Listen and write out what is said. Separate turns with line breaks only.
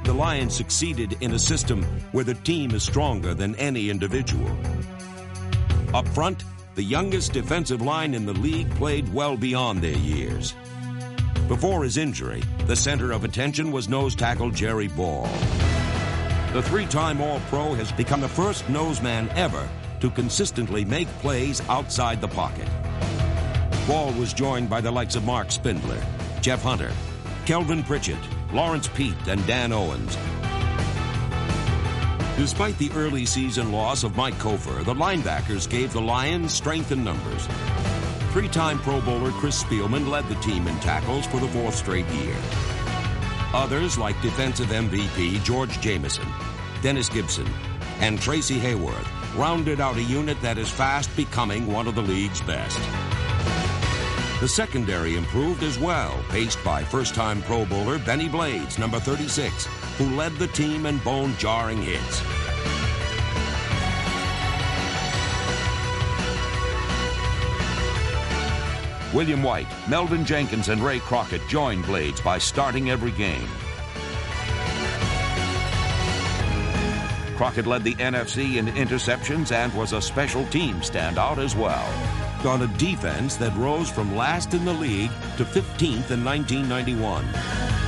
the Lions succeeded in a system where the team is stronger than any individual. Up front, the youngest defensive line in the league played well beyond their years. Before his injury, the center of attention was nose tackle Jerry Ball. The three-time All-Pro has become the first noseman ever to consistently make plays outside the pocket. Ball was joined by the likes of Mark Spindler, Jeff Hunter, Kelvin Pritchett, Lawrence Peet, and Dan Owens. Despite the early season loss of Mike Kofer, the linebackers gave the Lions strength in numbers. Three-time Pro Bowler Chris Spielman led the team in tackles for the fourth straight year. Others, like defensive MVP George Jamison, Dennis Gibson, and Tracy Hayworth, rounded out a unit that is fast becoming one of the league's best. The secondary improved as well, paced by first-time Pro Bowler Benny Blades, number 36, who led the team in bone-jarring hits.
William White, Melvin Jenkins, and Ray Crockett joined Blades by starting every game. Crockett led the NFC in interceptions and was a special team standout as well.
On a defense that rose from last in the league to 15th in 1991.